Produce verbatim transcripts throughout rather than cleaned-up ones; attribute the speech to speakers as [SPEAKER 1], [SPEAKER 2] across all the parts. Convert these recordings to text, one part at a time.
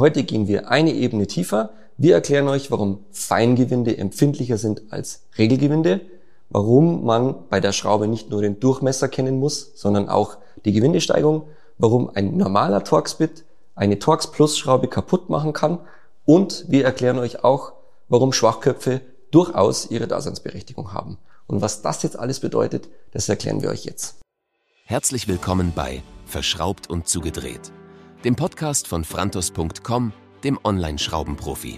[SPEAKER 1] heute gehen wir eine Ebene tiefer. Wir erklären euch, warum Feingewinde empfindlicher sind als Regelgewinde, warum man bei der Schraube nicht nur den Durchmesser kennen muss, sondern auch die Gewindesteigung, warum ein normaler Torx-Bit eine Torx-Plus-Schraube kaputt machen kann und wir erklären euch auch, warum Schwachköpfe durchaus ihre Daseinsberechtigung haben. Und was das jetzt alles bedeutet, das erklären wir euch jetzt.
[SPEAKER 2] Herzlich willkommen bei Verschraubt und zugedreht, dem Podcast von Frantos Punkt com, dem Online-Schraubenprofi.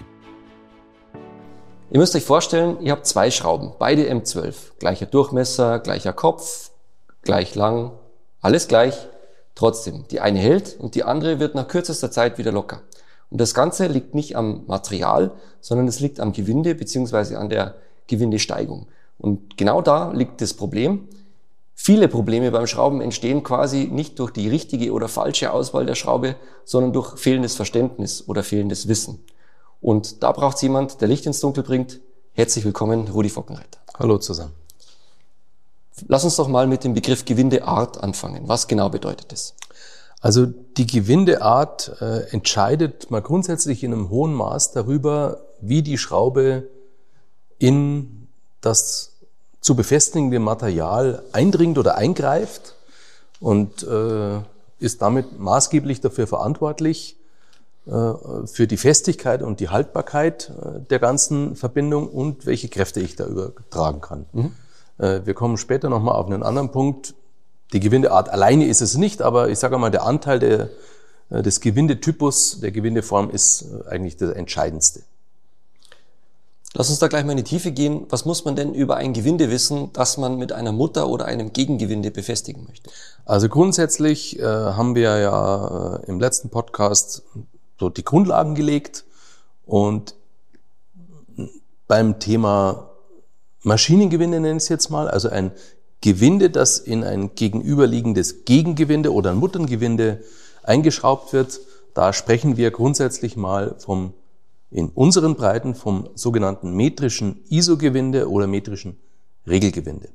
[SPEAKER 1] Ihr müsst euch vorstellen, ihr habt zwei Schrauben, beide M zwölf. Gleicher Durchmesser, gleicher Kopf, gleich lang, alles gleich. Trotzdem, die eine hält und die andere wird nach kürzester Zeit wieder locker. Und das Ganze liegt nicht am Material, sondern es liegt am Gewinde bzw. an der Gewindesteigung. Und genau da liegt das Problem. Viele Probleme beim Schrauben entstehen quasi nicht durch die richtige oder falsche Auswahl der Schraube, sondern durch fehlendes Verständnis oder fehlendes Wissen. Und da braucht es jemand, der Licht ins Dunkel bringt. Herzlich willkommen, Rudi Fockenreiter.
[SPEAKER 3] Hallo zusammen.
[SPEAKER 1] Lass uns doch mal mit dem Begriff Gewindeart anfangen. Was genau bedeutet das?
[SPEAKER 3] Also die Gewindeart äh, entscheidet mal grundsätzlich in einem hohen Maß darüber, wie die Schraube in das zu befestigende Material eindringt oder eingreift und äh, ist damit maßgeblich dafür verantwortlich, äh, für die Festigkeit und die Haltbarkeit äh, der ganzen Verbindung und welche Kräfte ich da übertragen kann. Mhm. Äh, wir kommen später nochmal auf einen anderen Punkt. Die Gewindeart alleine ist es nicht, aber ich sage mal, der Anteil der, äh, des Gewindetypus, der Gewindeform ist äh, eigentlich das Entscheidendste.
[SPEAKER 1] Lass uns da gleich mal in die Tiefe gehen. Was muss man denn über ein Gewinde wissen, das man mit einer Mutter oder einem Gegengewinde befestigen möchte?
[SPEAKER 3] Also grundsätzlich äh, haben wir ja äh, im letzten Podcast so die Grundlagen gelegt und beim Thema Maschinengewinde nenne ich es jetzt mal, also ein Gewinde, das in ein gegenüberliegendes Gegengewinde oder ein Mutterngewinde eingeschraubt wird, da sprechen wir grundsätzlich mal vom in unseren Breiten vom sogenannten metrischen Isogewinde oder metrischen Regelgewinde.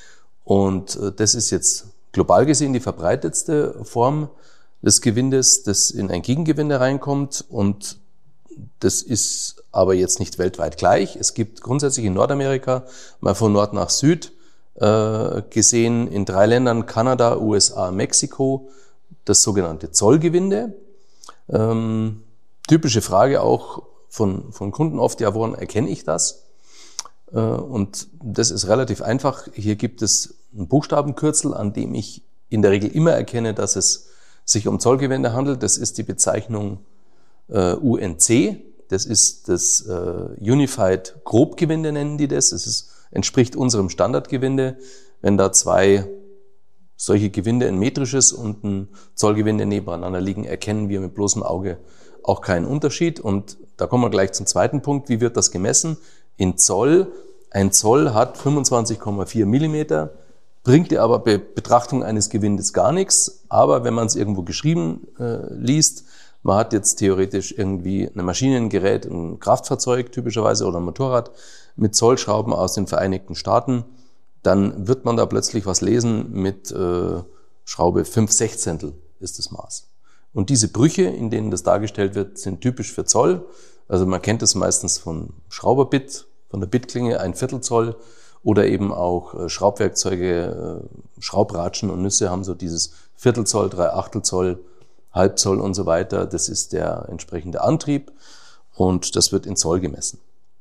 [SPEAKER 3] Und das ist jetzt global gesehen die verbreitetste Form des Gewindes, das in ein Gegengewinde reinkommt. Und das ist aber jetzt nicht weltweit gleich. Es gibt grundsätzlich in Nordamerika, mal von Nord nach Süd äh, gesehen, in drei Ländern, Kanada, U S A, Mexiko, das sogenannte Zollgewinde. Ähm, typische Frage auch von, von Kunden oft, ja, woran erkenne ich das? Äh, und das ist relativ einfach. Hier gibt es ein Buchstabenkürzel, an dem ich in der Regel immer erkenne, dass es sich um Zollgewinde handelt. Das ist die Bezeichnung äh, U N C. Das ist das äh, Unified Grobgewinde, nennen die das. Das ist, entspricht unserem Standardgewinde. Wenn da zwei solche Gewinde, ein metrisches und ein Zollgewinde nebeneinander liegen, erkennen wir mit bloßem Auge auch keinen Unterschied. Und da kommen wir gleich zum zweiten Punkt. Wie wird das gemessen? In Zoll. Ein Zoll hat fünfundzwanzig Komma vier Millimeter, bringt dir aber bei Betrachtung eines Gewindes gar nichts. Aber wenn man es irgendwo geschrieben äh, liest, man hat jetzt theoretisch irgendwie ein Maschinengerät, ein Kraftfahrzeug typischerweise oder ein Motorrad mit Zollschrauben aus den Vereinigten Staaten, dann wird man da plötzlich was lesen mit äh, Schraube fünf Sechzehntel ist das Maß. Und diese Brüche, in denen das dargestellt wird, sind typisch für Zoll. Also man kennt es meistens von Schrauberbit, von der Bitklinge, ein Viertel Zoll oder eben auch Schraubwerkzeuge, Schraubratschen und Nüsse haben so dieses Viertel Zoll, drei Achtel Zoll, Halb Zoll und so weiter. Das ist der entsprechende Antrieb und das wird in Zoll gemessen.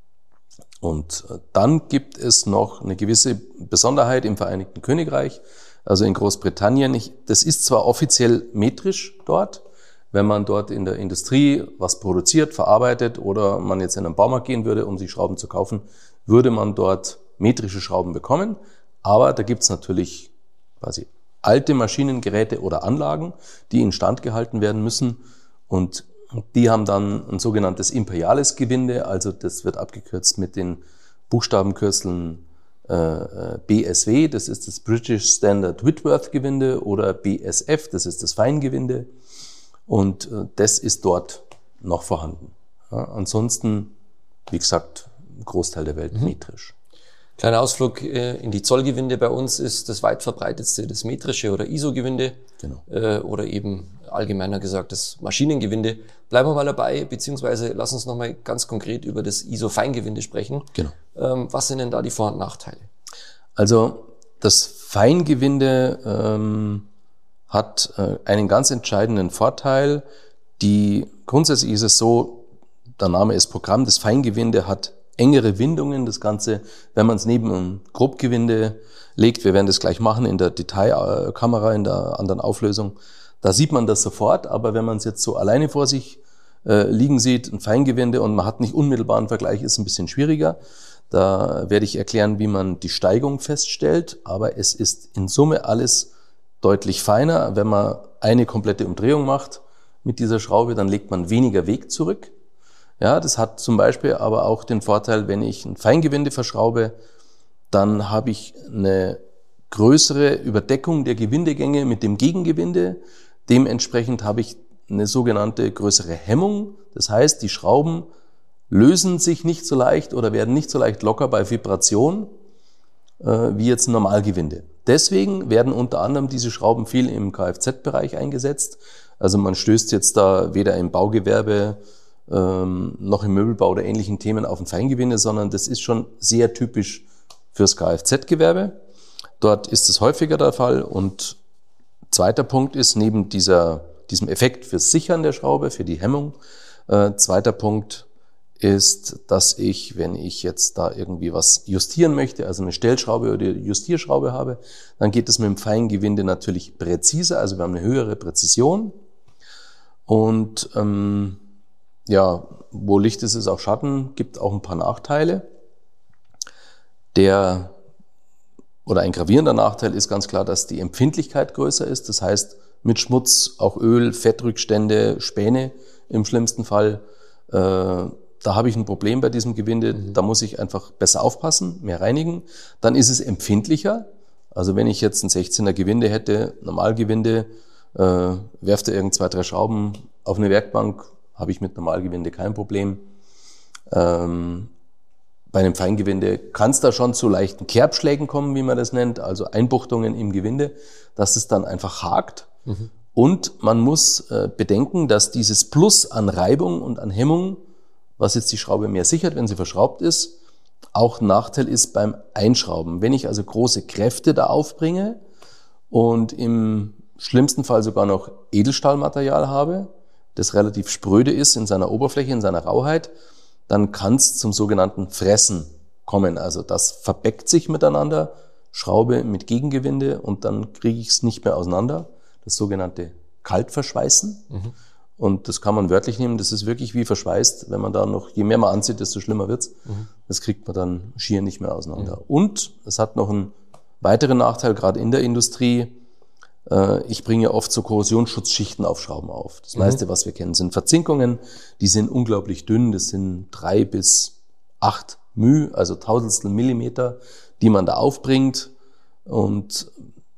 [SPEAKER 3] Und dann gibt es noch eine gewisse Besonderheit im Vereinigten Königreich, also in Großbritannien. Ich, das ist zwar offiziell metrisch dort, wenn man dort in der Industrie was produziert, verarbeitet oder man jetzt in einen Baumarkt gehen würde, um sich Schrauben zu kaufen, würde man dort metrische Schrauben bekommen. Aber da gibt es natürlich quasi alte Maschinengeräte oder Anlagen, die instand gehalten werden müssen. Und die haben dann ein sogenanntes imperiales Gewinde, also das wird abgekürzt mit den Buchstabenkürzeln äh, B S W, das ist das British Standard Whitworth Gewinde, oder B S F, das ist das Feingewinde. Und äh, das ist dort noch vorhanden. Ja, ansonsten, wie gesagt, Großteil der Welt mhm. metrisch.
[SPEAKER 1] Kleiner Ausflug in die Zollgewinde. Bei uns ist das weit verbreitetste das metrische oder I S O-Gewinde, genau. äh, oder eben allgemeiner gesagt das Maschinengewinde. Bleiben wir mal dabei, beziehungsweise lass uns nochmal ganz konkret über das I S O-Feingewinde sprechen.
[SPEAKER 3] Genau.
[SPEAKER 1] Ähm, was sind denn da die Vor- und Nachteile?
[SPEAKER 3] Also das Feingewinde ähm, hat äh, einen ganz entscheidenden Vorteil. Die grundsätzlich ist es so, der Name ist Programm, das Feingewinde hat engere Windungen, das Ganze, wenn man es neben einem Grobgewinde legt, wir werden das gleich machen in der Detailkamera, in der anderen Auflösung, da sieht man das sofort, aber wenn man es jetzt so alleine vor sich äh, liegen sieht, ein Feingewinde und man hat nicht unmittelbaren Vergleich, ist ein bisschen schwieriger. Da werde ich erklären, wie man die Steigung feststellt, aber es ist in Summe alles deutlich feiner. Wenn man eine komplette Umdrehung macht mit dieser Schraube, dann legt man weniger Weg zurück. Ja, das hat zum Beispiel aber auch den Vorteil, wenn ich ein Feingewinde verschraube, dann habe ich eine größere Überdeckung der Gewindegänge mit dem Gegengewinde. Dementsprechend habe ich eine sogenannte größere Hemmung. Das heißt, die Schrauben lösen sich nicht so leicht oder werden nicht so leicht locker bei Vibration äh, wie jetzt ein Normalgewinde. Deswegen werden unter anderem diese Schrauben viel im Kfz-Bereich eingesetzt. Also man stößt jetzt da weder im Baugewerbe ähm, noch im Möbelbau oder ähnlichen Themen auf ein Feingewinde, sondern das ist schon sehr typisch fürs Kfz-Gewerbe. Dort ist es häufiger der Fall. Und zweiter Punkt ist, neben dieser, diesem Effekt fürs Sichern der Schraube, für die Hemmung, äh, zweiter Punkt ist, dass ich, wenn ich jetzt da irgendwie was justieren möchte, also eine Stellschraube oder Justierschraube habe, dann geht es mit dem Feingewinde natürlich präziser, also wir haben eine höhere Präzision. Und ähm, ja, wo Licht ist, ist auch Schatten, gibt auch ein paar Nachteile. Der oder ein gravierender Nachteil ist ganz klar, dass die Empfindlichkeit größer ist. Das heißt, mit Schmutz, auch Öl, Fettrückstände, Späne im schlimmsten Fall, äh, da habe ich ein Problem bei diesem Gewinde. Mhm. Da muss ich einfach besser aufpassen, mehr reinigen. Dann ist es empfindlicher. Also wenn ich jetzt ein sechzehner Gewinde hätte, Normalgewinde, äh, werft er irgend zwei, drei Schrauben auf eine Werkbank, habe ich mit Normalgewinde kein Problem. Ähm, bei einem Feingewinde kann es da schon zu leichten Kerbschlägen kommen, wie man das nennt, also Einbuchtungen im Gewinde, dass es dann einfach hakt. Mhm. Und man muss äh, bedenken, dass dieses Plus an Reibung und an Hemmung, was jetzt die Schraube mehr sichert, wenn sie verschraubt ist, auch ein Nachteil ist beim Einschrauben. Wenn ich also große Kräfte da aufbringe und im schlimmsten Fall sogar noch Edelstahlmaterial habe, das relativ spröde ist in seiner Oberfläche, in seiner Rauheit, dann kann es zum sogenannten Fressen kommen. Also das verbeckt sich miteinander, Schraube mit Gegengewinde, und dann kriege ich es nicht mehr auseinander. Das sogenannte Kaltverschweißen. Mhm. Und das kann man wörtlich nehmen, das ist wirklich wie verschweißt. Wenn man da noch, je mehr man anzieht, desto schlimmer wird's. Mhm. Das kriegt man dann schier nicht mehr auseinander. Mhm. Und es hat noch einen weiteren Nachteil, gerade in der Industrie. Ich bringe oft so Korrosionsschutzschichten auf Schrauben auf. Das meiste, mhm. was wir kennen, sind Verzinkungen. Die sind unglaublich dünn. Das sind drei bis acht μ, also Tausendstel Millimeter, die man da aufbringt. Und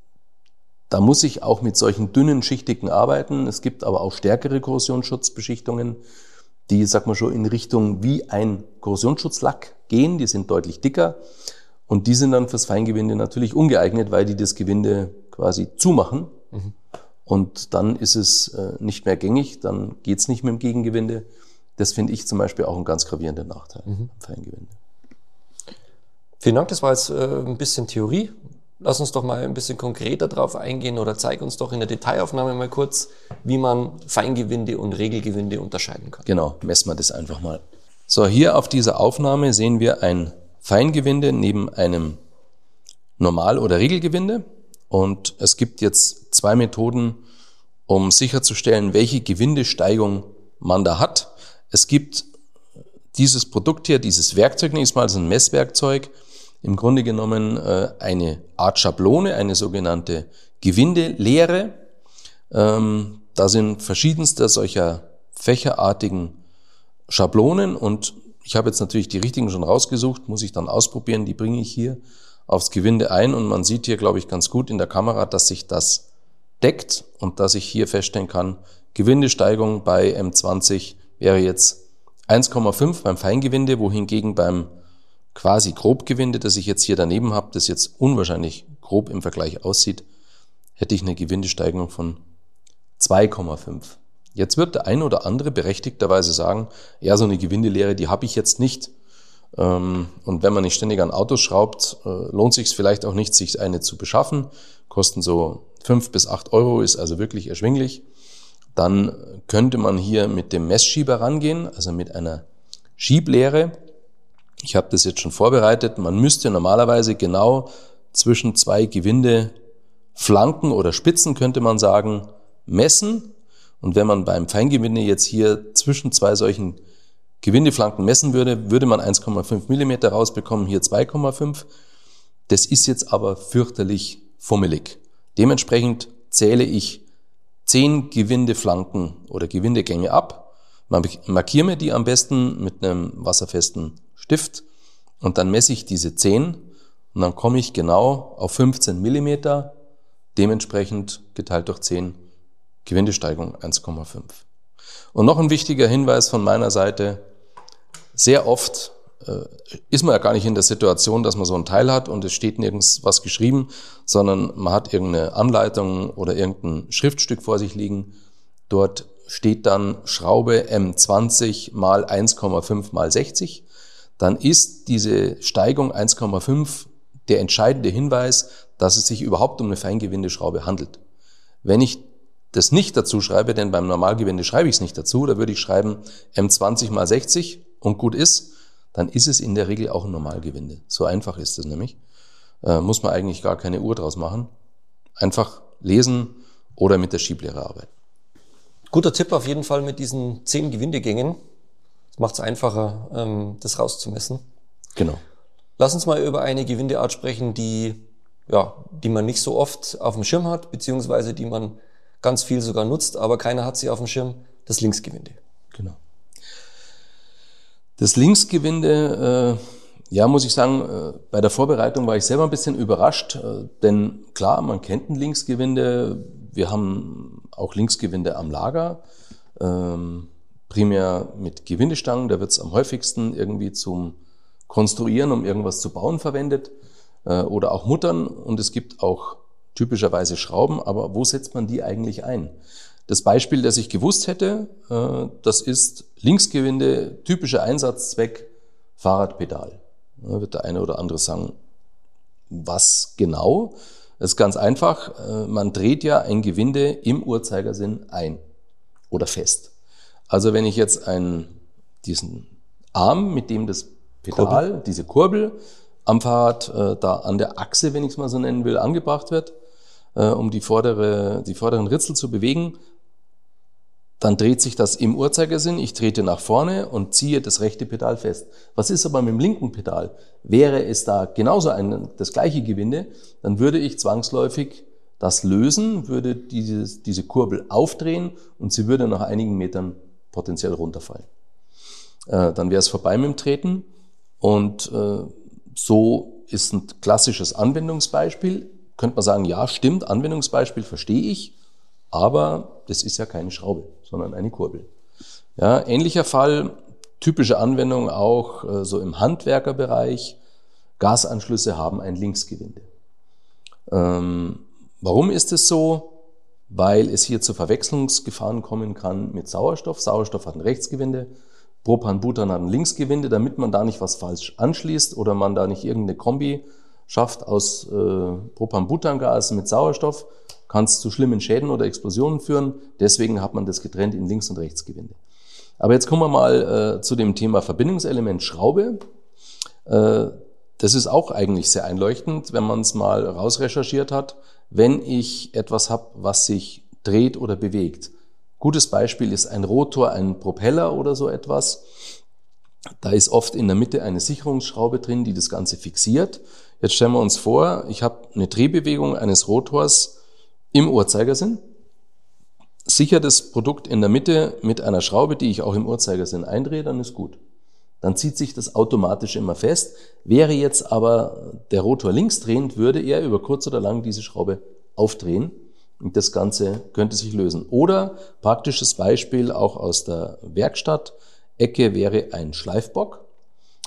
[SPEAKER 3] da muss ich auch mit solchen dünnen Schichtigen arbeiten. Es gibt aber auch stärkere Korrosionsschutzbeschichtungen, die, sag mal schon, in Richtung wie ein Korrosionsschutzlack gehen. Die sind deutlich dicker. Und die sind dann fürs Feingewinde natürlich ungeeignet, weil die das Gewinde quasi zumachen. Mhm. Und dann ist es äh, nicht mehr gängig, dann geht's nicht mit dem Gegengewinde. Das finde ich zum Beispiel auch einen ganz gravierenden Nachteil mhm. beim Feingewinde.
[SPEAKER 1] Vielen Dank, das war jetzt äh, ein bisschen Theorie. Lass uns doch mal ein bisschen konkreter drauf eingehen oder zeig uns doch in der Detailaufnahme mal kurz, wie man Feingewinde und Regelgewinde unterscheiden kann.
[SPEAKER 3] Genau, messen wir das einfach mal. So, hier auf dieser Aufnahme sehen wir ein Feingewinde neben einem Normal- oder Regelgewinde. Und es gibt jetzt zwei Methoden, um sicherzustellen, welche Gewindesteigung man da hat. Es gibt dieses Produkt hier, dieses Werkzeug, nächstes Mal so ein Messwerkzeug, im Grunde genommen eine Art Schablone, eine sogenannte Gewindelehre. Da sind verschiedenste solcher fächerartigen Schablonen, und ich habe jetzt natürlich die richtigen schon rausgesucht, muss ich dann ausprobieren, die bringe ich hier aufs Gewinde ein, und man sieht hier, glaube ich, ganz gut in der Kamera, dass sich das deckt und dass ich hier feststellen kann, Gewindesteigung bei M zwanzig wäre jetzt eins Komma fünf beim Feingewinde, wohingegen beim quasi Grobgewinde, das ich jetzt hier daneben habe, das jetzt unwahrscheinlich grob im Vergleich aussieht, hätte ich eine Gewindesteigerung von zwei Komma fünf. Jetzt wird der ein oder andere berechtigterweise sagen, ja, so eine Gewindelehre, die habe ich jetzt nicht. Und wenn man nicht ständig an Autos schraubt, lohnt sich es vielleicht auch nicht, sich eine zu beschaffen. Kosten so fünf bis acht Euro, ist also wirklich erschwinglich. Dann könnte man hier mit dem Messschieber rangehen, also mit einer Schieblehre. Ich habe das jetzt schon vorbereitet. Man müsste normalerweise genau zwischen zwei Gewindeflanken oder Spitzen, könnte man sagen, messen. Und wenn man beim Feingewinde jetzt hier zwischen zwei solchen Gewindeflanken messen würde, würde man eins Komma fünf Millimeter rausbekommen, hier zwei Komma fünf. Das ist jetzt aber fürchterlich fummelig. Dementsprechend zähle ich zehn Gewindeflanken oder Gewindegänge ab, markiere mir die am besten mit einem wasserfesten Stift und dann messe ich diese zehn und dann komme ich genau auf fünfzehn Millimeter, dementsprechend geteilt durch zehn, Gewindesteigerung eins Komma fünf. Und noch ein wichtiger Hinweis von meiner Seite, sehr oft äh, ist man ja gar nicht in der Situation, dass man so ein Teil hat und es steht nirgends was geschrieben, sondern man hat irgendeine Anleitung oder irgendein Schriftstück vor sich liegen. Dort steht dann Schraube M zwanzig mal eins Komma fünf mal sechzig. Dann ist diese Steigung eins Komma fünf der entscheidende Hinweis, dass es sich überhaupt um eine Feingewindeschraube handelt. Wenn ich das nicht dazu schreibe, denn beim Normalgewinde schreibe ich es nicht dazu, da würde ich schreiben M zwanzig mal sechzig und gut ist, dann ist es in der Regel auch ein Normalgewinde. So einfach ist es nämlich. Äh, muss man eigentlich gar keine Uhr draus machen. Einfach lesen oder mit der Schieblehre arbeiten.
[SPEAKER 1] Guter Tipp auf jeden Fall mit diesen zehn Gewindegängen. Das macht es einfacher, ähm, das rauszumessen.
[SPEAKER 3] Genau.
[SPEAKER 1] Lass uns mal über eine Gewindeart sprechen, die, ja, die man nicht so oft auf dem Schirm hat, beziehungsweise die man ganz viel sogar nutzt, aber keiner hat sie auf dem Schirm, das Linksgewinde.
[SPEAKER 3] Genau. Das Linksgewinde, äh, ja, muss ich sagen, äh, bei der Vorbereitung war ich selber ein bisschen überrascht, äh, denn klar, man kennt ein Linksgewinde, wir haben auch Linksgewinde am Lager, ähm, primär mit Gewindestangen, da wird es am häufigsten irgendwie zum Konstruieren, um irgendwas zu bauen verwendet, äh, oder auch Muttern, und es gibt auch typischerweise Schrauben, aber wo setzt man die eigentlich ein? Das Beispiel, das ich gewusst hätte, das ist Linksgewinde, typischer Einsatzzweck, Fahrradpedal. Da wird der eine oder andere sagen, was genau? Das ist ganz einfach, man dreht ja ein Gewinde im Uhrzeigersinn ein oder fest. Also wenn ich jetzt einen, diesen Arm, mit dem das Pedal, Kurbel. diese Kurbel am Fahrrad da an der Achse, wenn ich es mal so nennen will, angebracht wird, um die vordere, die vorderen Ritzel zu bewegen, dann dreht sich das im Uhrzeigersinn, ich trete nach vorne und ziehe das rechte Pedal fest. Was ist aber mit dem linken Pedal? Wäre es da genauso ein, das gleiche Gewinde, dann würde ich zwangsläufig das lösen, würde dieses, diese Kurbel aufdrehen und sie würde nach einigen Metern potenziell runterfallen. Äh, dann wäre es vorbei mit dem Treten und äh, so ist ein klassisches Anwendungsbeispiel. Könnte man sagen, ja, stimmt, Anwendungsbeispiel verstehe ich, aber das ist ja keine Schraube, sondern eine Kurbel. Ja, ähnlicher Fall, typische Anwendung auch äh, so im Handwerkerbereich. Gasanschlüsse haben ein Linksgewinde. Ähm, warum ist es so? Weil es hier zu Verwechslungsgefahren kommen kann mit Sauerstoff. Sauerstoff hat ein Rechtsgewinde, Propan, Butan hat ein Linksgewinde, damit man da nicht was falsch anschließt oder man da nicht irgendeine Kombi schafft aus äh, Propan-Butangas mit Sauerstoff, kann es zu schlimmen Schäden oder Explosionen führen. Deswegen hat man das getrennt in Links- und Rechtsgewinde. Aber jetzt kommen wir mal äh, zu dem Thema Verbindungselement Schraube. Äh, das ist auch eigentlich sehr einleuchtend, wenn man es mal rausrecherchiert hat. Wenn ich etwas habe, was sich dreht oder bewegt. Gutes Beispiel ist ein Rotor, ein Propeller oder so etwas. Da ist oft in der Mitte eine Sicherungsschraube drin, die das Ganze fixiert. Jetzt stellen wir uns vor, ich habe eine Drehbewegung eines Rotors im Uhrzeigersinn, sichere das Produkt in der Mitte mit einer Schraube, die ich auch im Uhrzeigersinn eindrehe, dann ist gut. Dann zieht sich das automatisch immer fest. Wäre jetzt aber der Rotor linksdrehend, würde er über kurz oder lang diese Schraube aufdrehen und das Ganze könnte sich lösen. Oder praktisches Beispiel auch aus der Werkstatt, Ecke wäre ein Schleifbock.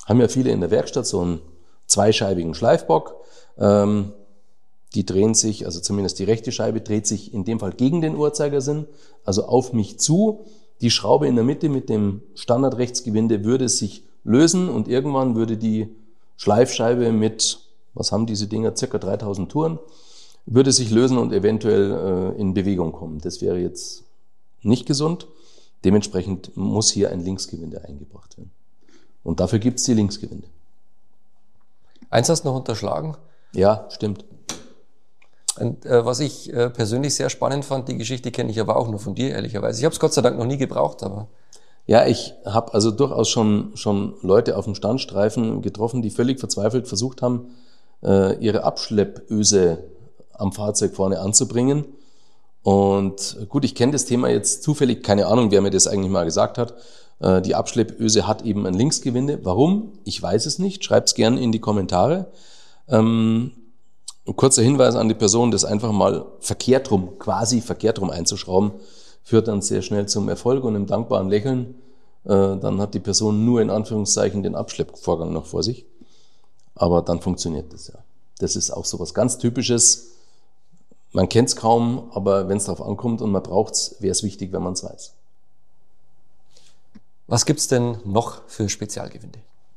[SPEAKER 3] haben ja viele in der Werkstatt so einen zweischeibigen Schleifbock. Ähm, die drehen sich, also zumindest die rechte Scheibe dreht sich in dem Fall gegen den Uhrzeigersinn, also auf mich zu. Die Schraube in der Mitte mit dem Standardrechtsgewinde würde sich lösen und irgendwann würde die Schleifscheibe mit, was haben diese Dinger, circa dreitausend Touren, würde sich lösen und eventuell äh, in Bewegung kommen. Das wäre jetzt nicht gesund. Dementsprechend muss hier ein Linksgewinde eingebracht werden. Und dafür gibt es die Linksgewinde.
[SPEAKER 1] Eins hast du noch unterschlagen.
[SPEAKER 3] Ja, stimmt.
[SPEAKER 1] Und äh, was ich äh, persönlich sehr spannend fand, die Geschichte kenne ich aber auch nur von dir, ehrlicherweise. Ich habe es Gott sei Dank noch nie gebraucht, aber...
[SPEAKER 3] Ja, ich habe also durchaus schon schon Leute auf dem Standstreifen getroffen, die völlig verzweifelt versucht haben, äh, ihre Abschleppöse am Fahrzeug vorne anzubringen. Und gut, ich kenne das Thema jetzt zufällig, keine Ahnung, wer mir das eigentlich mal gesagt hat. Äh, die Abschleppöse hat eben ein Linksgewinde. Warum? Ich weiß es nicht. Schreibt's gern in die Kommentare. Ähm, ein kurzer Hinweis an die Person, das einfach mal verkehrt rum, quasi verkehrt rum einzuschrauben, führt dann sehr schnell zum Erfolg und einem dankbaren Lächeln. Äh, dann hat die Person nur in Anführungszeichen den Abschleppvorgang noch vor sich. Aber dann funktioniert das ja. Das ist auch so was ganz Typisches. Man kennt es kaum, aber wenn es darauf ankommt und man braucht es, wäre es wichtig, wenn man es weiß.
[SPEAKER 1] Was gibt's denn noch für Spezialgewinde?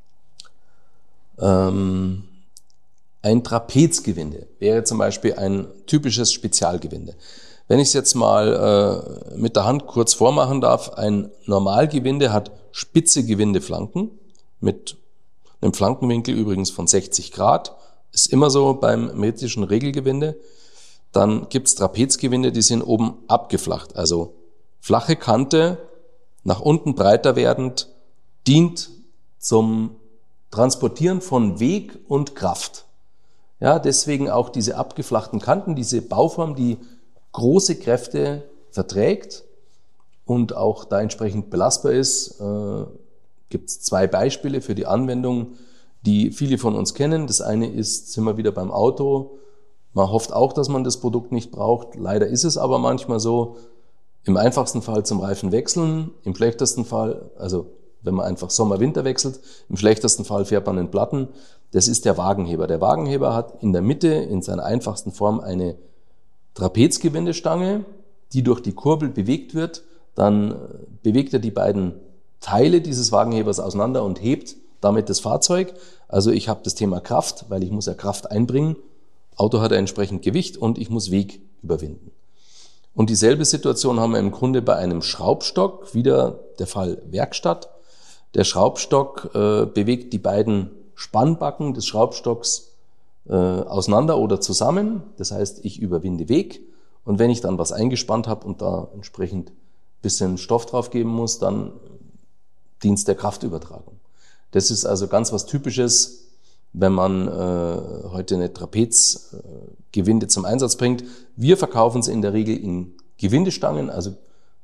[SPEAKER 3] Ähm, ein Trapezgewinde wäre zum Beispiel ein typisches Spezialgewinde. Wenn ich es jetzt mal äh, mit der Hand kurz vormachen darf, ein Normalgewinde hat spitze Gewindeflanken mit einem Flankenwinkel übrigens von sechzig Grad. Ist immer so beim metrischen Regelgewinde. Dann gibt's Trapezgewinde, die sind oben abgeflacht, also flache Kante, nach unten breiter werdend, dient zum Transportieren von Weg und Kraft. Ja, deswegen auch diese abgeflachten Kanten, diese Bauform, die große Kräfte verträgt und auch da entsprechend belastbar ist. Äh, gibt's zwei Beispiele für die Anwendung, die viele von uns kennen. Das eine ist, sind wir wieder beim Auto. Man hofft auch, dass man das Produkt nicht braucht. Leider ist es aber manchmal so. Im einfachsten Fall zum Reifen wechseln, im schlechtesten Fall, also wenn man einfach Sommer-Winter wechselt, im schlechtesten Fall fährt man einen Platten. Das ist der Wagenheber. Der Wagenheber hat in der Mitte in seiner einfachsten Form eine Trapezgewindestange, die durch die Kurbel bewegt wird. Dann bewegt er die beiden Teile dieses Wagenhebers auseinander und hebt damit das Fahrzeug. Also ich habe das Thema Kraft, weil ich muss ja Kraft einbringen. Auto hat entsprechend Gewicht und ich muss Weg überwinden. Und dieselbe Situation haben wir im Grunde bei einem Schraubstock, wieder der Fall Werkstatt. Der Schraubstock äh, bewegt die beiden Spannbacken des Schraubstocks äh, auseinander oder zusammen. Das heißt, ich überwinde Weg. Und wenn ich dann was eingespannt habe und da entsprechend ein bisschen Stoff drauf geben muss, dann dient es der Kraftübertragung. Das ist also ganz was Typisches, wenn man äh, heute eine Trapezgewinde äh, zum Einsatz bringt. Wir verkaufen es in der Regel in Gewindestangen, also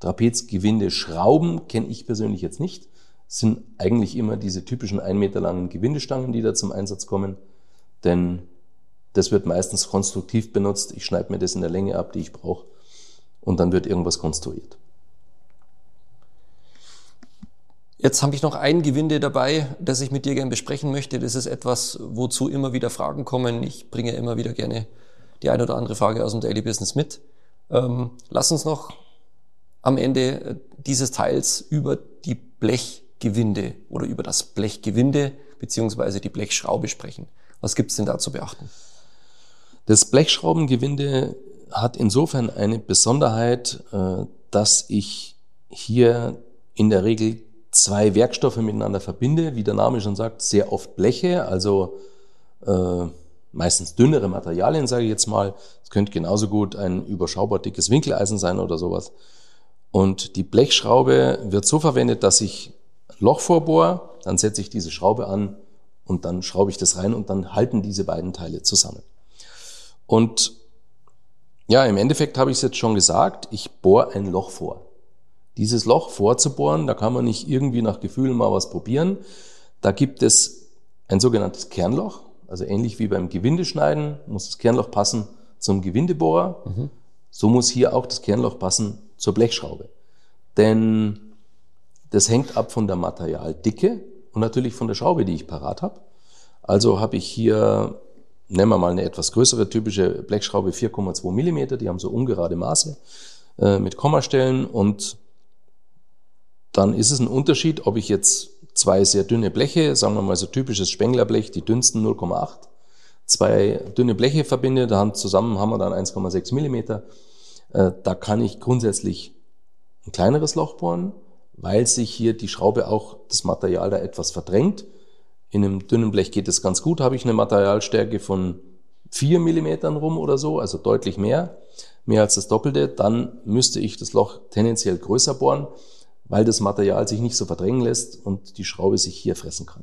[SPEAKER 3] Trapezgewindeschrauben kenne ich persönlich jetzt nicht. Es sind eigentlich immer diese typischen ein Meter langen Gewindestangen, die da zum Einsatz kommen, denn das wird meistens konstruktiv benutzt. Ich schneide mir das in der Länge ab, die ich brauche, und dann wird irgendwas konstruiert.
[SPEAKER 1] Jetzt habe ich noch ein Gewinde dabei, das ich mit dir gerne besprechen möchte. Das ist etwas, wozu immer wieder Fragen kommen. Ich bringe immer wieder gerne die eine oder andere Frage aus dem Daily Business mit. Ähm, lass uns noch am Ende dieses Teils über die Blechgewinde oder über das Blechgewinde beziehungsweise die Blechschraube sprechen. Was gibt's denn da zu beachten?
[SPEAKER 3] Das Blechschraubengewinde hat insofern eine Besonderheit, dass ich hier in der Regel zwei Werkstoffe miteinander verbinde, wie der Name schon sagt, sehr oft Bleche, also äh, meistens dünnere Materialien, sage ich jetzt mal. Es könnte genauso gut ein überschaubar dickes Winkeleisen sein oder sowas. Und die Blechschraube wird so verwendet, dass ich ein Loch vorbohre, dann setze ich diese Schraube an und dann schraube ich das rein und dann halten diese beiden Teile zusammen. Und ja, im Endeffekt habe ich es jetzt schon gesagt, ich bohre ein Loch vor. Dieses Loch vorzubohren, da kann man nicht irgendwie nach Gefühl mal was probieren. Da gibt es ein sogenanntes Kernloch, also ähnlich wie beim Gewindeschneiden muss das Kernloch passen zum Gewindebohrer. Mhm. So muss hier auch das Kernloch passen zur Blechschraube. Denn das hängt ab von der Materialdicke und natürlich von der Schraube, die ich parat habe. Also habe ich hier, nehmen wir mal eine etwas größere typische Blechschraube, vier Komma zwei Millimeter, die haben so ungerade Maße äh, mit Kommastellen, und dann ist es ein Unterschied, ob ich jetzt zwei sehr dünne Bleche, sagen wir mal so typisches Spenglerblech, die dünnsten null Komma acht, zwei dünne Bleche verbinde, da haben zusammen haben wir dann eins Komma sechs Millimeter. Äh, da kann ich grundsätzlich ein kleineres Loch bohren, weil sich hier die Schraube auch das Material da etwas verdrängt. In einem dünnen Blech geht es ganz gut, habe ich eine Materialstärke von vier Millimetern rum oder so, also deutlich mehr, mehr als das Doppelte, dann müsste ich das Loch tendenziell größer bohren, weil das Material sich nicht so verdrängen lässt und die Schraube sich hier fressen kann.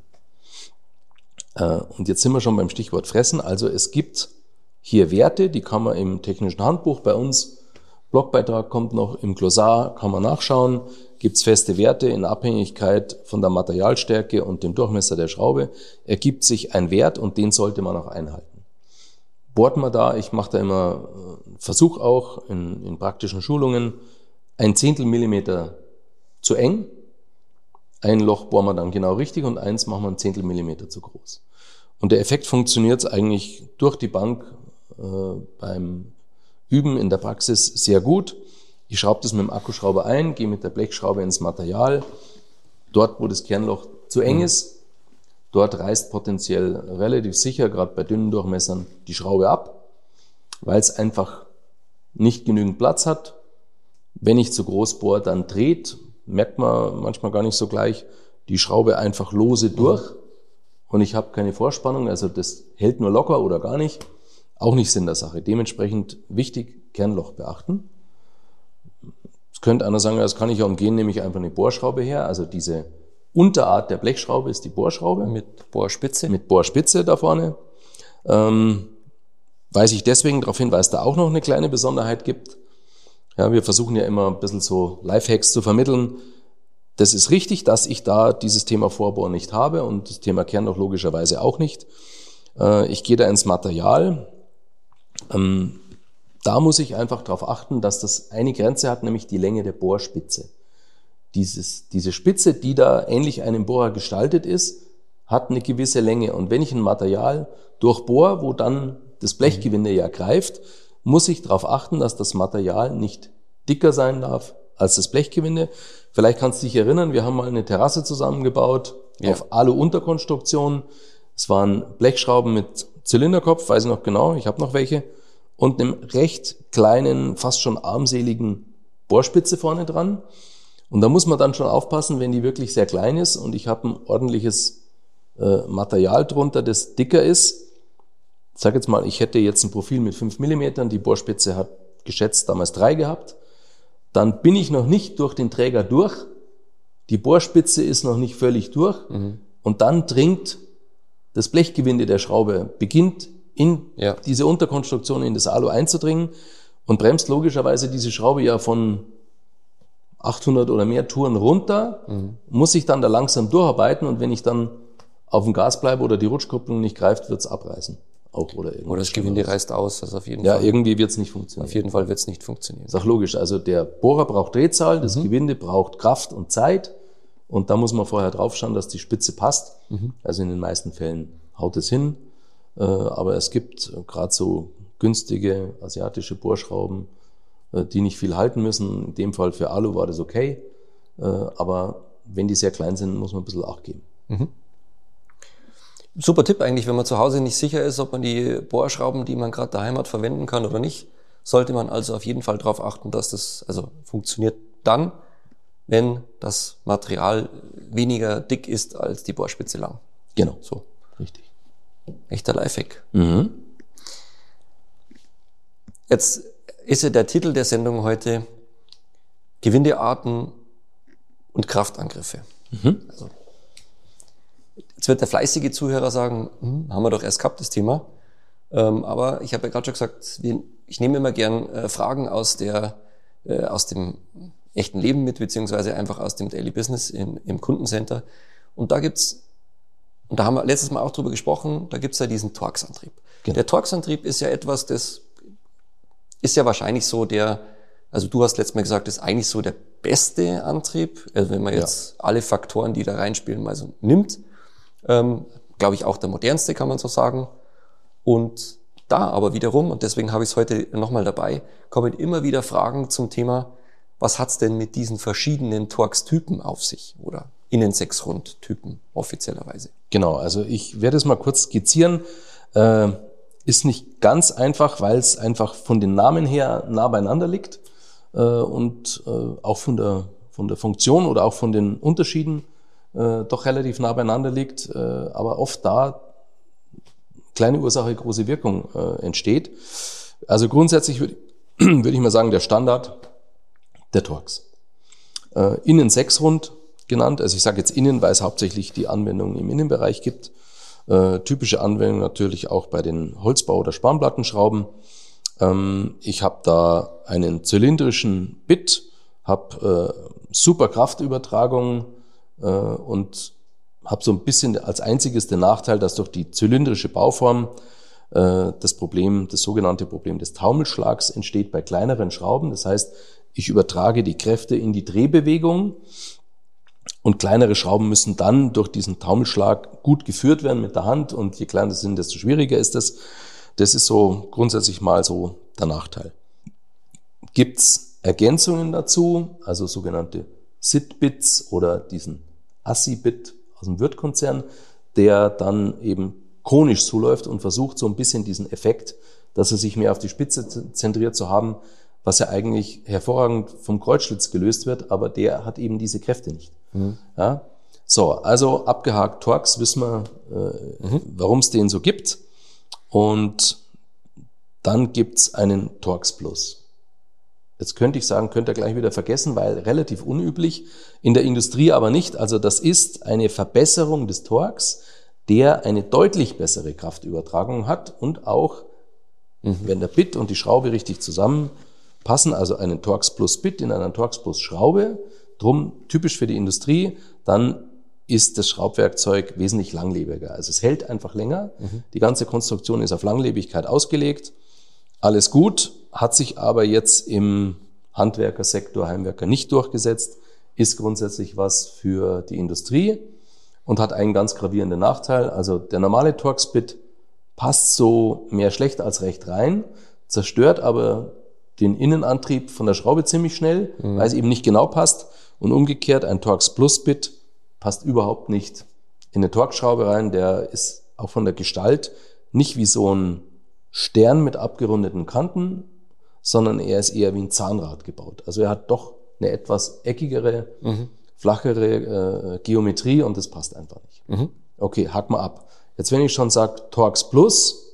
[SPEAKER 3] Äh, und jetzt sind wir schon beim Stichwort fressen, also es gibt hier Werte, die kann man im technischen Handbuch bei uns, Blogbeitrag kommt noch, im Glossar kann man nachschauen, gibt es feste Werte in Abhängigkeit von der Materialstärke und dem Durchmesser der Schraube, ergibt sich ein Wert und den sollte man auch einhalten. Bohrt man da, ich mache da immer einen Versuch auch in, in praktischen Schulungen, ein Zehntel Millimeter zu eng, ein Loch bohren wir dann genau richtig und eins machen wir ein Zehntel Millimeter zu groß. Und der Effekt funktioniert eigentlich durch die Bank äh, beim Üben in der Praxis sehr gut. Ich schraube das mit dem Akkuschrauber ein, gehe mit der Blechschraube ins Material. Dort, wo das Kernloch zu eng ist, dort reißt potenziell relativ sicher, gerade bei dünnen Durchmessern, die Schraube ab, weil es einfach nicht genügend Platz hat. Wenn ich zu groß bohre, dann dreht, merkt man manchmal gar nicht so gleich, die Schraube einfach lose durch und ich habe keine Vorspannung, also das hält nur locker oder gar nicht. Auch nicht Sinn der Sache. Dementsprechend wichtig, Kernloch beachten. Es könnte einer sagen, das kann ich ja umgehen, nehme ich einfach eine Bohrschraube her. Also diese Unterart der Blechschraube ist die Bohrschraube.
[SPEAKER 1] Mit Bohrspitze.
[SPEAKER 3] Mit Bohrspitze da vorne. Ähm, weise ich deswegen darauf hin, weil es da auch noch eine kleine Besonderheit gibt. Ja, wir versuchen ja immer ein bisschen so Lifehacks zu vermitteln. Das ist richtig, dass ich da dieses Thema Vorbohren nicht habe und das Thema Kernloch logischerweise auch nicht. Äh, ich gehe da ins Material. Ähm, da muss ich einfach darauf achten, dass das eine Grenze hat, nämlich die Länge der Bohrspitze. Dieses, diese Spitze, die da ähnlich einem Bohrer gestaltet ist, hat eine gewisse Länge. Und wenn ich ein Material durchbohre, wo dann das Blechgewinde ja greift, muss ich darauf achten, dass das Material nicht dicker sein darf als das Blechgewinde. Vielleicht kannst du dich erinnern, wir haben mal eine Terrasse zusammengebaut, ja, auf Alu-Unterkonstruktion. Es waren Blechschrauben mit Zylinderkopf, weiß ich noch genau, ich habe noch welche, und einem recht kleinen, fast schon armseligen Bohrspitze vorne dran. Und da muss man dann schon aufpassen, wenn die wirklich sehr klein ist und ich habe ein ordentliches äh, Material drunter, das dicker ist. Ich sage jetzt mal, ich hätte jetzt ein Profil mit fünf Millimeter, die Bohrspitze hat geschätzt damals drei gehabt. Dann bin ich noch nicht durch den Träger durch, die Bohrspitze ist noch nicht völlig durch, mhm, und dann dringt das Blechgewinde der Schraube, beginnt in ja. diese Unterkonstruktion, in das Alu einzudringen und bremst logischerweise diese Schraube ja von achthundert oder mehr Touren runter, mhm, muss ich dann da langsam durcharbeiten und wenn ich dann auf dem Gas bleibe oder die Rutschkupplung nicht greift, wird's abreißen. Auch oder irgendwas.
[SPEAKER 1] Oder das Gewinde reißt aus, also auf jeden
[SPEAKER 3] ja,
[SPEAKER 1] Fall.
[SPEAKER 3] Ja, irgendwie wird's nicht funktionieren.
[SPEAKER 1] Auf jeden Fall wird's nicht funktionieren.
[SPEAKER 3] Ist auch logisch. Also der Bohrer braucht Drehzahl, das mhm. Gewinde braucht Kraft und Zeit und da muss man vorher drauf schauen, dass die Spitze passt. Mhm. Also in den meisten Fällen haut es hin. Aber es gibt gerade so günstige asiatische Bohrschrauben, die nicht viel halten müssen. In dem Fall für Alu war das okay. Aber wenn die sehr klein sind, muss man ein bisschen Acht geben.
[SPEAKER 1] Mhm. Super Tipp eigentlich, wenn man zu Hause nicht sicher ist, ob man die Bohrschrauben, die man gerade daheim hat, verwenden kann oder nicht. Sollte man also auf jeden Fall darauf achten, dass das also funktioniert dann, wenn das Material weniger dick ist als die Bohrspitze lang.
[SPEAKER 3] Genau.
[SPEAKER 1] So.
[SPEAKER 3] Richtig.
[SPEAKER 1] Echter Lifehack.
[SPEAKER 3] Mhm.
[SPEAKER 1] Jetzt ist ja der Titel der Sendung heute Gewindearten und Kraftangriffe. Mhm. Also, jetzt wird der fleißige Zuhörer sagen, hm, haben wir doch erst gehabt, das Thema. Ähm, aber ich habe ja gerade schon gesagt, ich nehme immer gern äh, Fragen aus der äh, aus dem echten Leben mit, beziehungsweise einfach aus dem Daily Business im, im Kundencenter. Und da gibt's, und da haben wir letztes Mal auch drüber gesprochen, da gibt's ja diesen Torx-Antrieb. Genau. Der Torx-Antrieb ist ja etwas, das ist ja wahrscheinlich so der, Also du hast letztes Mal gesagt, das ist eigentlich so der beste Antrieb, also wenn man jetzt ja. alle Faktoren, die da reinspielen, mal so nimmt. Ähm, glaube ich auch der modernste, kann man so sagen. Und da aber wiederum, und deswegen habe ich es heute nochmal dabei, kommen immer wieder Fragen zum Thema, was hat's denn mit diesen verschiedenen Torx-Typen auf sich oder Innensechsrund-Typen offiziellerweise?
[SPEAKER 3] Genau, also ich werde es mal kurz skizzieren. Äh, ist nicht ganz einfach, weil es einfach von den Namen her nah beieinander liegt äh, und äh, auch von der, von der Funktion oder auch von den Unterschieden äh, doch relativ nah beieinander liegt, äh, aber oft da kleine Ursache, große Wirkung äh, entsteht. Also grundsätzlich würde würd ich mal sagen, der Standard der Torx. Äh, innen sechsrund genannt, also ich sage jetzt innen, weil es hauptsächlich die Anwendung im Innenbereich gibt. Äh, typische Anwendung natürlich auch bei den Holzbau- oder Spanplattenschrauben. Ähm, ich habe da einen zylindrischen Bit, habe äh, super Kraftübertragung äh, und habe so ein bisschen als einziges den Nachteil, dass durch die zylindrische Bauform äh, das Problem, das sogenannte Problem des Taumelschlags entsteht bei kleineren Schrauben. Das heißt, ich übertrage die Kräfte in die Drehbewegung und kleinere Schrauben müssen dann durch diesen Taumelschlag gut geführt werden mit der Hand und je kleiner sie sind, desto schwieriger ist das. Das ist so grundsätzlich mal so der Nachteil. Gibt's Ergänzungen dazu, also sogenannte Sit-Bits oder diesen Assi-Bit aus dem Wirth-Konzern, der dann eben konisch zuläuft und versucht so ein bisschen diesen Effekt, dass er sich mehr auf die Spitze zentriert zu haben, was ja eigentlich hervorragend vom Kreuzschlitz gelöst wird, aber der hat eben diese Kräfte nicht. Mhm. Ja? So, also abgehakt Torx, wissen wir, äh, mhm. warum es den so gibt. Und dann gibt's einen Torx Plus. Jetzt könnte ich sagen, könnt ihr gleich wieder vergessen, weil relativ unüblich, in der Industrie aber nicht. Also das ist eine Verbesserung des Torx, der eine deutlich bessere Kraftübertragung hat und auch, mhm. wenn der Bit und die Schraube richtig zusammenpassen, also einen Torx Plus Bit in einer Torx Plus Schraube, drum typisch für die Industrie, dann ist das Schraubwerkzeug wesentlich langlebiger. Also es hält einfach länger. Mhm. Die ganze Konstruktion ist auf Langlebigkeit ausgelegt. Alles gut, hat sich aber jetzt im Handwerkersektor, Heimwerker nicht durchgesetzt, ist grundsätzlich was für die Industrie und hat einen ganz gravierenden Nachteil. Also der normale Torx-Bit passt so mehr schlecht als recht rein, zerstört aber den Innenantrieb von der Schraube ziemlich schnell, mhm. weil es eben nicht genau passt. Und umgekehrt, ein Torx Plus-Bit passt überhaupt nicht in eine Torx-Schraube rein. Der ist auch von der Gestalt nicht wie so ein Stern mit abgerundeten Kanten, sondern er ist eher wie ein Zahnrad gebaut. Also er hat doch eine etwas eckigere, mhm. flachere äh, Geometrie und das passt einfach nicht. Mhm. Okay, hack mal ab. Jetzt, wenn ich schon sage Torx Plus,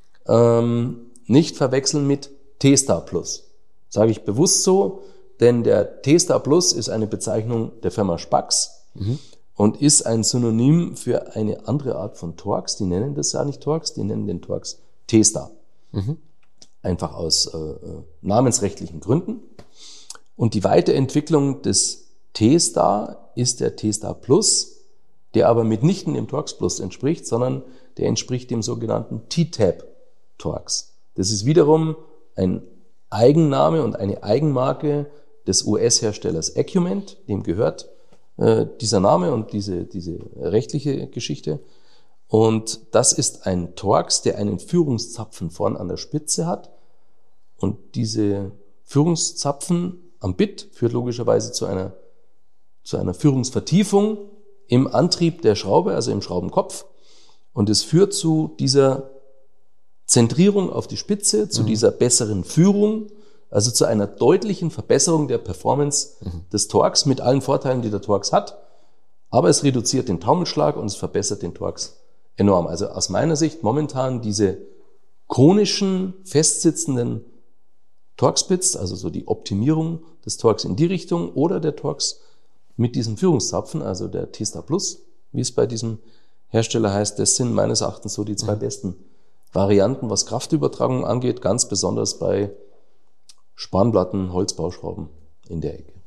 [SPEAKER 3] ähm, nicht verwechseln mit T-Star Plus. Sage ich bewusst so, denn der T-Star Plus ist eine Bezeichnung der Firma Spax mhm. und ist ein Synonym für eine andere Art von Torx. Die nennen das ja nicht Torx, die nennen den Torx T-Star. Mhm. Einfach aus äh, namensrechtlichen Gründen. Und die Weiterentwicklung des T-Star ist der T-Star Plus, der aber mitnichten dem Torx Plus entspricht, sondern der entspricht dem sogenannten T-Tab Torx. Das ist wiederum ein Eigenname und eine Eigenmarke des U S-Herstellers Acument, dem gehört äh, dieser Name und diese, diese rechtliche Geschichte. Und das ist ein Torx, der einen Führungszapfen vorn an der Spitze hat. Und diese Führungszapfen am Bit führt logischerweise zu einer, zu einer Führungsvertiefung im Antrieb der Schraube, also im Schraubenkopf. Und es führt zu dieser Zentrierung auf die Spitze, zu mhm. dieser besseren Führung, also zu einer deutlichen Verbesserung der Performance mhm. des Torx mit allen Vorteilen, die der Torx hat. Aber es reduziert den Taumelschlag und es verbessert den Torx enorm. Also aus meiner Sicht momentan diese konischen, festsitzenden Torx-Bits, also so die Optimierung des Torx in die Richtung oder der Torx mit diesem Führungszapfen, also der T-Star Plus, wie es bei diesem Hersteller heißt, das sind meines Erachtens so die zwei mhm. besten Varianten, was Kraftübertragung angeht, ganz besonders bei Spanplatten, Holzbauschrauben in der Ecke.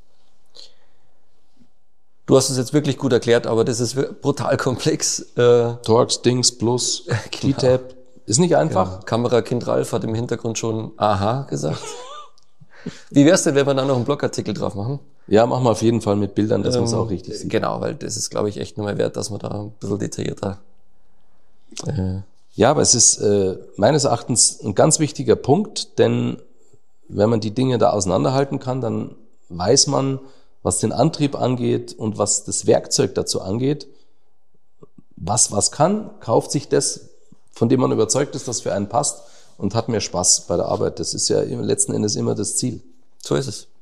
[SPEAKER 1] Du hast es jetzt wirklich gut erklärt, aber das ist brutal komplex. Äh,
[SPEAKER 3] Torx, Dings, Plus, genau. T-Tab, ist nicht einfach.
[SPEAKER 1] Ja. Kamerakind Ralf hat im Hintergrund schon Aha gesagt. Wie wär's denn, wenn wir da noch einen Blogartikel drauf machen?
[SPEAKER 3] Ja, machen wir auf jeden Fall mit Bildern, dass
[SPEAKER 1] ähm,
[SPEAKER 3] man es auch richtig sieht.
[SPEAKER 1] Genau, weil das ist, glaube ich, echt nochmal wert, dass man da ein bisschen detaillierter... Äh,
[SPEAKER 3] ja, aber es ist äh, meines Erachtens ein ganz wichtiger Punkt, denn wenn man die Dinge da auseinanderhalten kann, dann weiß man, was den Antrieb angeht und was das Werkzeug dazu angeht, was was kann, kauft sich das, von dem man überzeugt ist, dass für einen passt und hat mehr Spaß bei der Arbeit. Das ist ja letzten Endes immer das Ziel.
[SPEAKER 1] So ist es.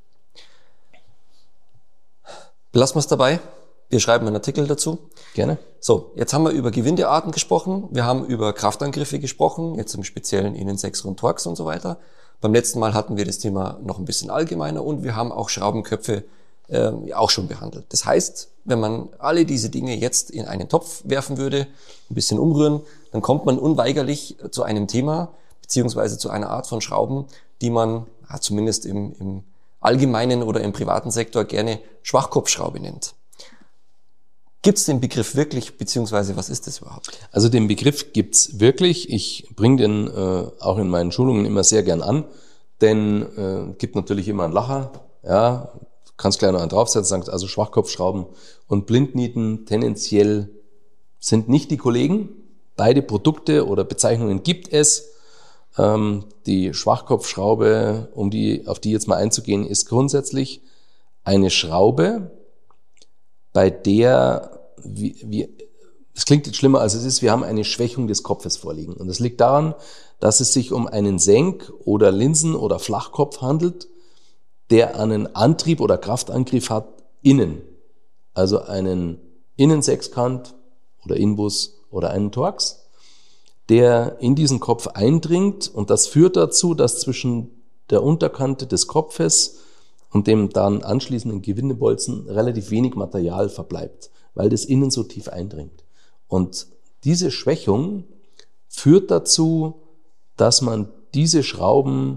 [SPEAKER 1] Belassen wir es dabei. Wir schreiben einen Artikel dazu.
[SPEAKER 3] Gerne.
[SPEAKER 1] So, jetzt haben wir über Gewindearten gesprochen. Wir haben über Kraftangriffe gesprochen, jetzt im Speziellen Innensechser und Torx und so weiter. Beim letzten Mal hatten wir das Thema noch ein bisschen allgemeiner und wir haben auch Schraubenköpfe äh, auch schon behandelt. Das heißt, wenn man alle diese Dinge jetzt in einen Topf werfen würde, ein bisschen umrühren, dann kommt man unweigerlich zu einem Thema beziehungsweise zu einer Art von Schrauben, die man ja, zumindest im, im allgemeinen oder im privaten Sektor gerne Schwachkopfschraube nennt. Gibt es den Begriff wirklich, beziehungsweise was ist das überhaupt?
[SPEAKER 3] Also den Begriff gibt's wirklich. Ich bringe den äh, auch in meinen Schulungen immer sehr gern an, denn äh, gibt natürlich immer einen Lacher. Ja, du kannst gleich noch einen draufsetzen, sagst also Schwachkopfschrauben und Blindnieten tendenziell sind nicht die Kollegen. Beide Produkte oder Bezeichnungen gibt es. Ähm, die Schwachkopfschraube, um die auf die jetzt mal einzugehen, ist grundsätzlich eine Schraube, bei der, wie, wie, es klingt jetzt schlimmer als es ist, wir haben eine Schwächung des Kopfes vorliegen. Und das liegt daran, dass es sich um einen Senk- oder Linsen- oder Flachkopf handelt, der einen Antrieb oder Kraftangriff hat innen. Also einen Innensechskant oder Inbus oder einen Torx, der in diesen Kopf eindringt. Und das führt dazu, dass zwischen der Unterkante des Kopfes und dem dann anschließenden Gewindebolzen relativ wenig Material verbleibt, weil das innen so tief eindringt. Und diese Schwächung führt dazu, dass man diese Schrauben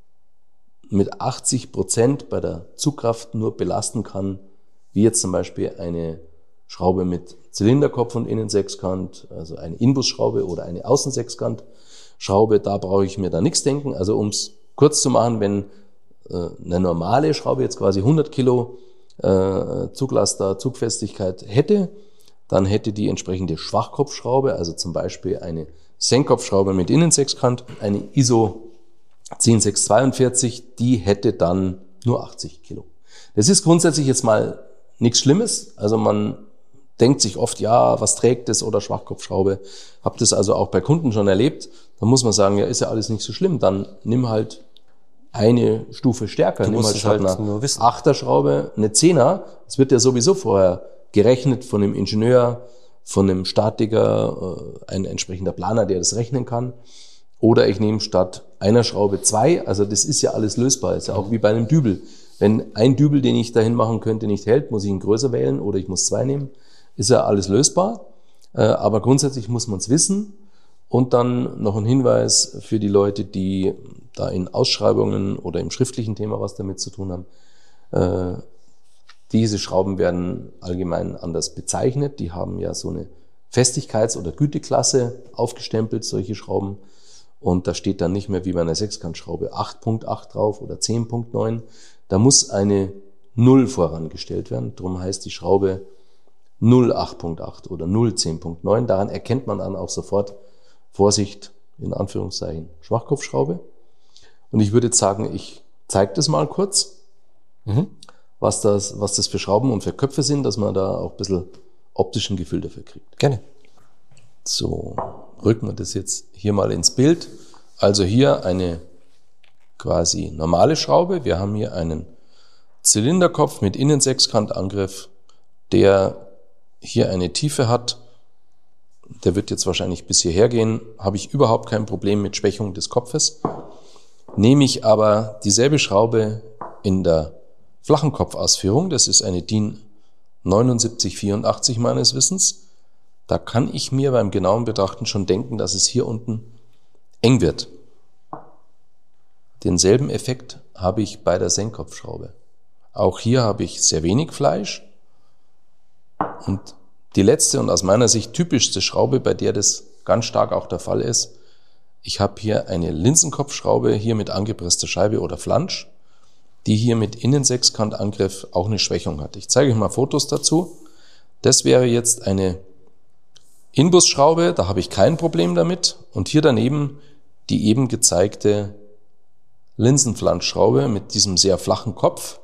[SPEAKER 3] mit achtzig Prozent bei der Zugkraft nur belasten kann, wie jetzt zum Beispiel eine Schraube mit Zylinderkopf und Innensechskant, also eine Inbusschraube oder eine Außensechskantschraube. Da brauche ich mir da nichts denken. Also um es kurz zu machen, wenn eine normale Schraube jetzt quasi hundert Kilo äh, Zuglaster, Zugfestigkeit hätte, dann hätte die entsprechende Schwachkopfschraube, also zum Beispiel eine Senkkopfschraube mit Innensechskant, eine I S O zehn sechs zweiundvierzig, die hätte dann nur achtzig Kilo. Das ist grundsätzlich jetzt mal nichts Schlimmes, also man denkt sich oft, ja, was trägt das oder Schwachkopfschraube, hab das also auch bei Kunden schon erlebt, dann muss man sagen, ja, ist ja alles nicht so schlimm, dann nimm halt eine Stufe stärker.
[SPEAKER 1] Du
[SPEAKER 3] Nimm
[SPEAKER 1] musst
[SPEAKER 3] halt statt
[SPEAKER 1] halt
[SPEAKER 3] einer
[SPEAKER 1] nur wissen.
[SPEAKER 3] Achterschraube eine Zehner. Das wird ja sowieso vorher gerechnet von einem Ingenieur, von einem Statiker, ein entsprechender Planer, der das rechnen kann. Oder ich nehme statt einer Schraube zwei. Also das ist ja alles lösbar. Ist ja auch wie bei einem Dübel. Wenn ein Dübel, den ich dahin machen könnte, nicht hält, muss ich ihn größer wählen oder ich muss zwei nehmen. Ist ja alles lösbar. Aber grundsätzlich muss man es wissen. Und dann noch ein Hinweis für die Leute, die da in Ausschreibungen oder im schriftlichen Thema was damit zu tun haben. Äh, diese Schrauben werden allgemein anders bezeichnet. Die haben ja so eine Festigkeits- oder Güteklasse aufgestempelt, solche Schrauben. Und da steht dann nicht mehr wie bei einer Sechskantschraube acht Punkt acht drauf oder zehn Punkt neun. Da muss eine Null vorangestellt werden. Darum heißt die Schraube null acht Punkt acht oder null zehn Punkt neun. Daran erkennt man dann auch sofort, Vorsicht, in Anführungszeichen, Schwachkopfschraube. Und ich würde jetzt sagen, ich zeige das mal kurz, mhm. was das, was das für Schrauben und für Köpfe sind, dass man da auch ein bisschen optischen Gefühl dafür kriegt.
[SPEAKER 1] Gerne.
[SPEAKER 3] So, rücken wir das jetzt hier mal ins Bild. Also hier eine quasi normale Schraube. Wir haben hier einen Zylinderkopf mit Innensechskantangriff, der hier eine Tiefe hat. Der wird jetzt wahrscheinlich bis hierher gehen. Habe ich überhaupt kein Problem mit Schwächung des Kopfes. Nehme ich aber dieselbe Schraube in der flachen Kopfausführung, das ist eine D I N neunundsiebzig vierundachtzig meines Wissens, da kann ich mir beim genauen Betrachten schon denken, dass es hier unten eng wird. Denselben Effekt habe ich bei der Senkkopfschraube. Auch hier habe ich sehr wenig Fleisch und die letzte und aus meiner Sicht typischste Schraube, bei der das ganz stark auch der Fall ist, ich habe hier eine Linsenkopfschraube, hier mit angepresster Scheibe oder Flansch. die hier mit Innensechskantangriff auch eine Schwächung hat. Ich zeige euch mal Fotos dazu. Das wäre jetzt eine Inbusschraube, da habe ich kein Problem damit. Und hier daneben die eben gezeigte Linsenflanschschraube mit diesem sehr flachen Kopf.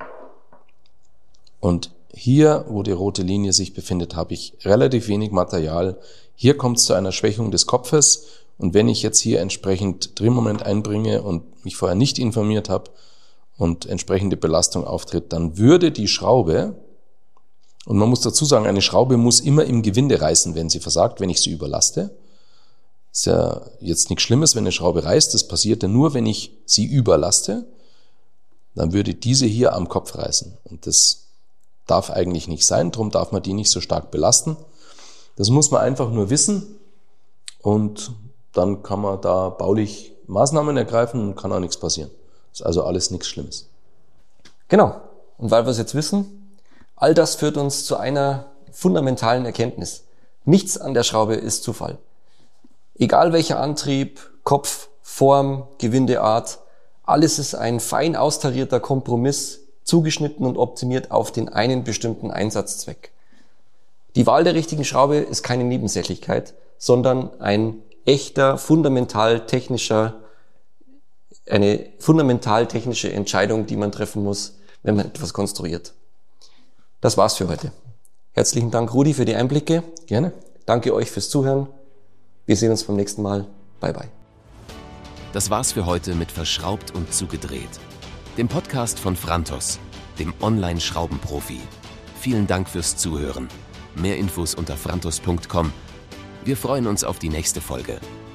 [SPEAKER 3] Und hier, wo die rote Linie sich befindet, habe ich relativ wenig Material. Hier kommt es zu einer Schwächung des Kopfes. Und wenn ich jetzt hier entsprechend Drehmoment einbringe und mich vorher nicht informiert habe und entsprechende Belastung auftritt, dann würde die Schraube, und man muss dazu sagen, eine Schraube muss immer im Gewinde reißen, wenn sie versagt, wenn ich sie überlaste. Ist ja jetzt nichts Schlimmes, wenn eine Schraube reißt. Das passiert ja nur, wenn ich sie überlaste. Dann würde diese hier am Kopf reißen. Und das darf eigentlich nicht sein. Darum darf man die nicht so stark belasten. Das muss man einfach nur wissen. Und dann kann man da baulich Maßnahmen ergreifen und kann auch nichts passieren. Ist also alles nichts Schlimmes.
[SPEAKER 1] Genau. Und weil wir es jetzt wissen, all das führt uns zu einer fundamentalen Erkenntnis. Nichts an der Schraube ist Zufall. Egal welcher Antrieb, Kopf, Form, Gewindeart, alles ist ein fein austarierter Kompromiss, zugeschnitten und optimiert auf den einen bestimmten Einsatzzweck. Die Wahl der richtigen Schraube ist keine Nebensächlichkeit, sondern ein echter, fundamental technischer, eine fundamental technische Entscheidung, die man treffen muss, wenn man etwas konstruiert. Das war's für heute. Herzlichen Dank, Rudi, für die Einblicke.
[SPEAKER 3] Gerne.
[SPEAKER 1] Danke euch fürs Zuhören. Wir sehen uns beim nächsten Mal. Bye, bye.
[SPEAKER 2] Das war's für heute mit Verschraubt und zugedreht, dem Podcast von Frantos, dem Online-Schraubenprofi. Vielen Dank fürs Zuhören. Mehr Infos unter frantos punkt com. Wir freuen uns auf die nächste Folge.